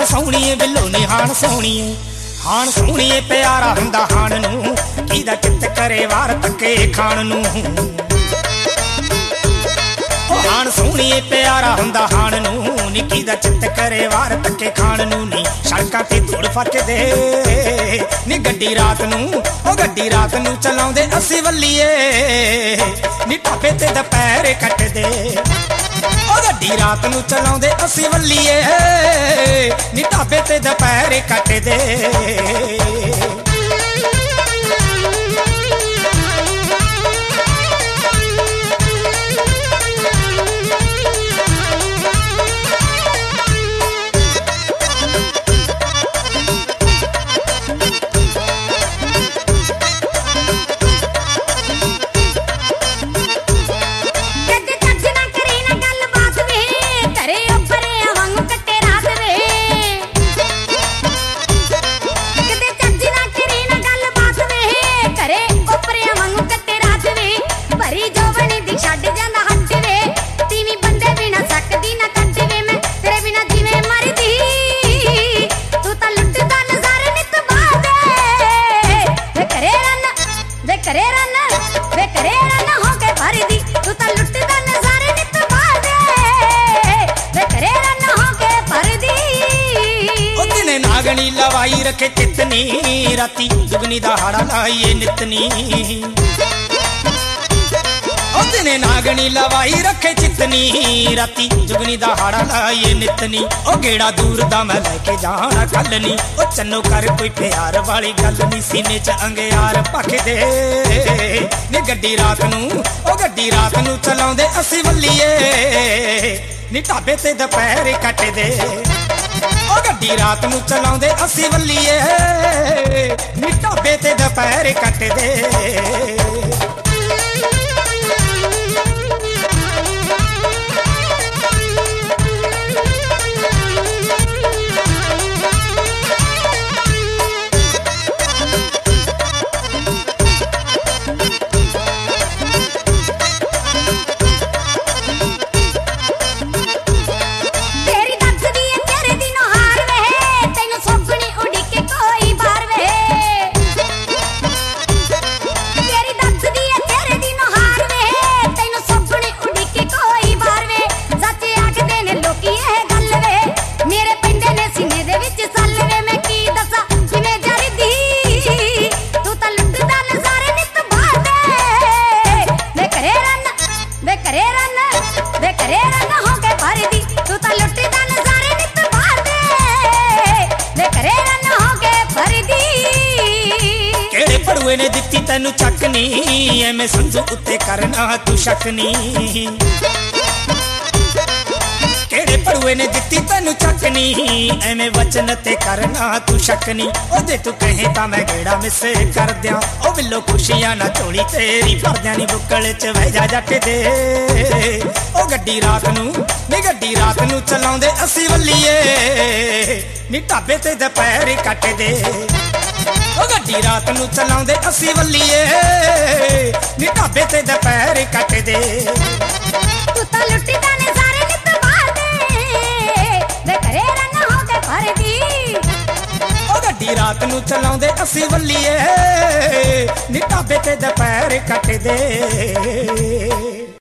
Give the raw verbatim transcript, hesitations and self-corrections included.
हाण सोहणीए बिल्लो नी हाण सोहणीए हाण सोहणीए प्यारा हुंदा हाण नूं किहदा चित करे वार तके खाण नूं हाण सोहणीए प्यारा हुंदा हाण नूं नी किहदा चित करे वार तके खाण नूं नी सड़कां ते धूड़ फट दे नी गड्डी रात नूं ओ गड्डी रात नूं चलाउंदे असी वल्लीए नी ढाबे ते दुपहर कट दे ओ गड्डी रात नूं चलाउंदे असी वल्लीए नी ढाबे ते दुपहर कट दे नागणी लवाई रखे चितनी राती दुगनी दहाड़ा लाइए नितनी दिने नागणी लवाई रखे चितनी राती दुगनी दहाड़ा लाइए नितनी ओ गेड़ा दूर दा मैं लेके जाना कलनी ओ चन्नो कर कोई प्यार वाली गल नी सीने च अंगियार पख दे नी गड्डी रात नूं ओ गड्डी रात नूं चलाउंदे असी वल्लीए नी ढाबे ते दुपहर कट दे ओ गड्डी रात नूं चलाउंदे असी वल्लीए नी ढाबे ते दुपहर कट दे भड़ुए ने दित्ती तैनू चक नी एवें संजू उत्ते करना तू शक नी केड़े भड़ुए ने दित्ती तैनू चक नी एवें वचन ते करना तू शक नी ओ जे तू कहे तां मैं गेड़ा मिसे कर दियां ओ बिल्लो खुशियां ना झोली तेरी भर दियां नी बुक्कल च बह जा जट दे ओ गड्डी रात नूं नी गड्डी रात नूं चलाउंदे असी वल्लीए नी ढाबे ते दुपहर कट दे ओ गड्डी रात नूं चलाउंदे असी वल्लीए नी ढाबे ते दुपहर कट दे तू तां लुट्टी दा नज़ारे नित मारदे वे करे रंग हो के भरदी ओ गड्डी रात नूं चलाउंदे असी वल्लीए नी ढाबे ते दुपहर कट दे।